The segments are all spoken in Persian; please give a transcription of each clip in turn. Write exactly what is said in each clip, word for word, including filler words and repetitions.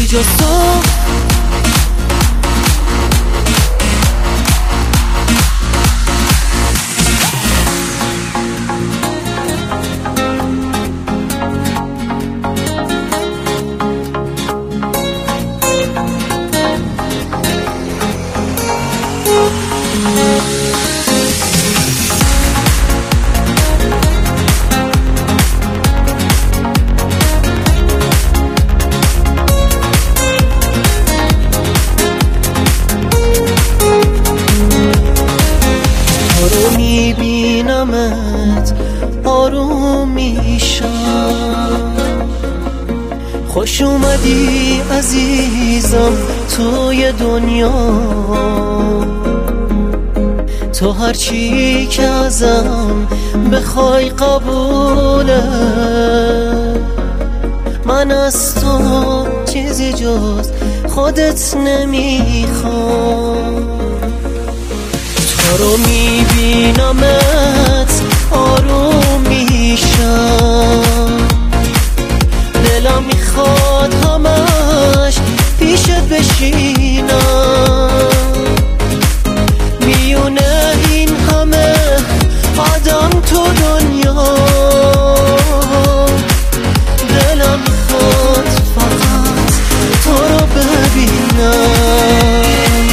جز تو. میبینمت آروم میشم، خوش اومدی عزیزم توی دنیا. تو هرچی که ازم بخوای قبوله، من از تو چیزی جز خودت نمیخوام. تو رو میبینمت آروم میشم، دلم میخواد همش پیشت بشینم. میونه این همه آدم تو دنیا، دلم میخواد فقط تو رو ببینم.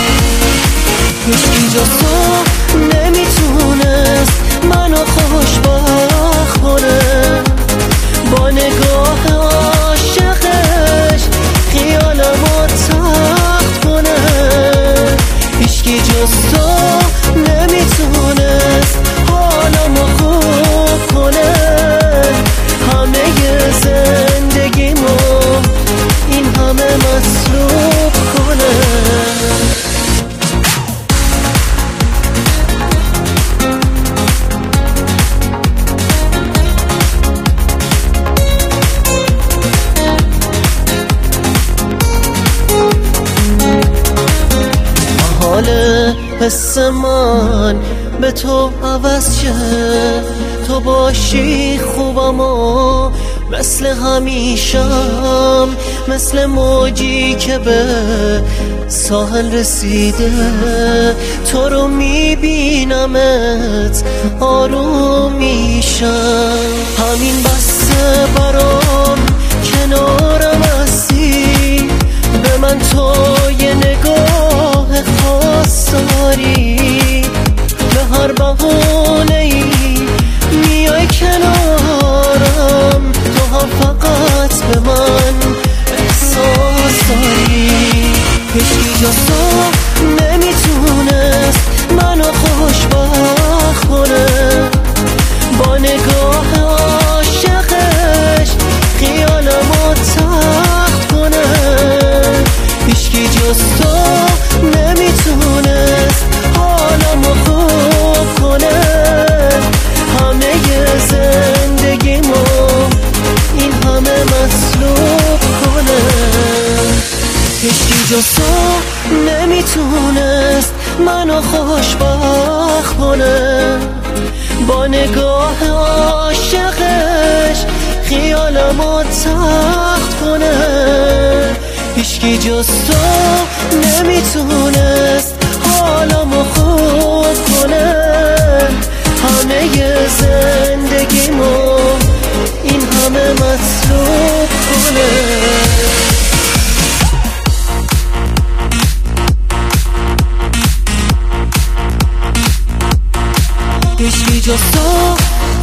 هیچکی جز تو نمیتونست منو خوشبخت کنه، با نگاه عاشقش خیالمو تخت کنه. هیچکی جز تو نمیتونست حالمو خوب کنه، همه زندگیمو این همه مصلوب کنه. حال حس من به تو عوض شه، تو باشی خوبم و مثل همیشم، مثل موجی که به ساحل رسیده. تو رو میبینمت آروم میشم، همین بسته برام کنارم هستی. به من تو یه نگاه خاص داری، به هر بهانه‌ای میای کنارم. تو هم فقط به من احساس داری. هیچکی جز تو نمیتونست منو خوشبخت کنه، با نگاه عاشقش خیالمو تخت کنه. هیچکی جز تو نمیتونست حالمو خوب کنه، همه زندگیمو این همه مصلوب کنه. هیچکی جز تو نمیتونست منو خوشبخت کنه، با نگاه عاشقش خیالمو تخت کنه. هیچکی جز تو نمیتونست حالمو خوب کنه، همه زندگیمو این همه مصلوب کنه. هیچکی جز تو